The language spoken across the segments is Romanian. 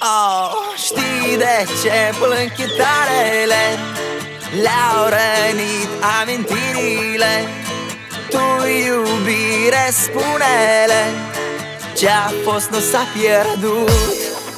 Oh, știi de ce plâng chitarele? Le-au rănit amintirile. Tu, iubire, spune-le, ce-a fost nu s-a pierdut.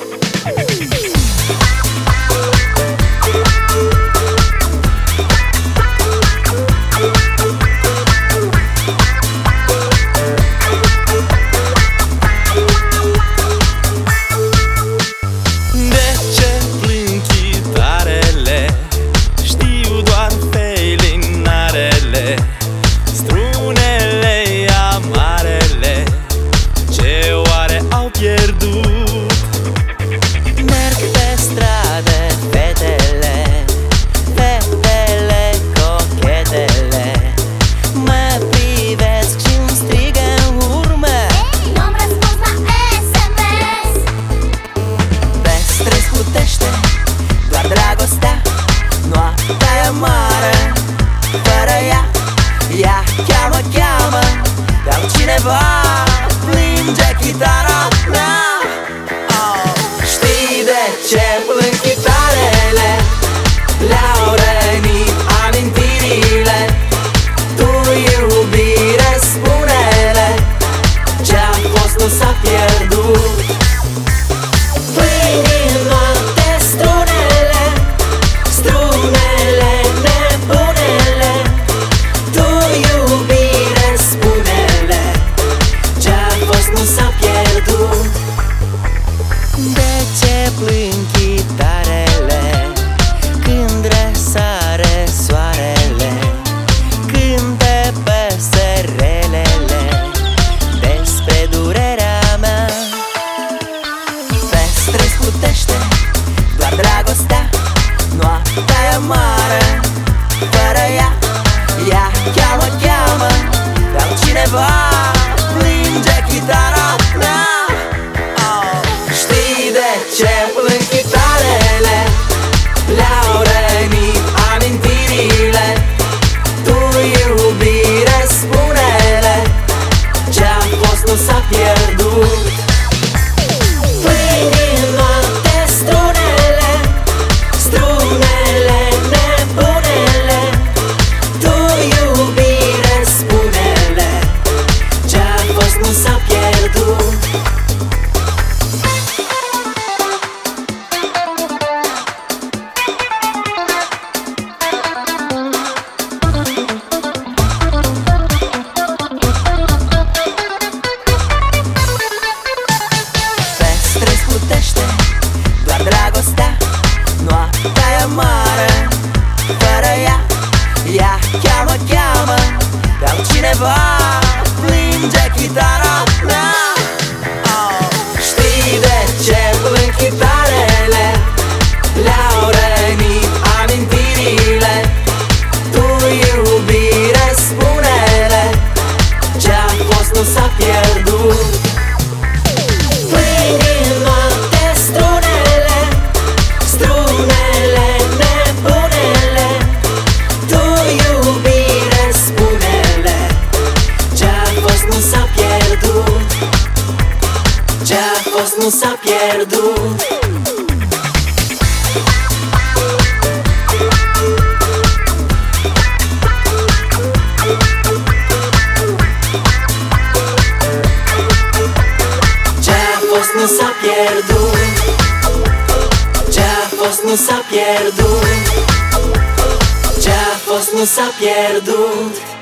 Ea cheamă, cheamă, dar cineva plânge chitara mea. Oh, știi de ce plâng chitarele? Le-au rănit amintirile. Tu, iubire, spune-le, ce-a fost nu s-a pierdut. Plâng în noapte strunele, strunele nebunele. Tu, iubire, spune-le, ce-a fost nu s-a pierdut. De ce plâng chitarele când răsare soarele? Cântă păsărelele despre durerea mea. Pe străzi plutește doar dragostea, noaptea e mare fără ea. Ea cheamă, cheamă, dar cineva plânge chitara mea. Oh, știi de ce plâng chitarele? Le-au rănit amintirile. Tu, iubire, spune-le, ce-a fost nu s-a pierdut. Plâng în noapte strunele, strunele nebunele. Tu, iubire, spune-le, ce-a fost nu s-a pierdut. Pe străzi plutește doar dragostea, noaptea e mare fără ea. Ea cheamă, cheamă, dar cineva plânge chitara mea. Oh, știi de ce plâng chitarele? Le-au rănit amintirile. Tu, iubire, spune-le, ce-a fost nu s-a pierdut. Plâng în noapte strunele, strunele nebunele. Tu, iubire, spune-le, ce-a fost nu s-a pierdut. Ce-a fost nu s-a pierdut. Ce-a fost nu s-a pierdut. Ce-a fost nu s-a pierdut. Ce-a fost nu s-a pierdut.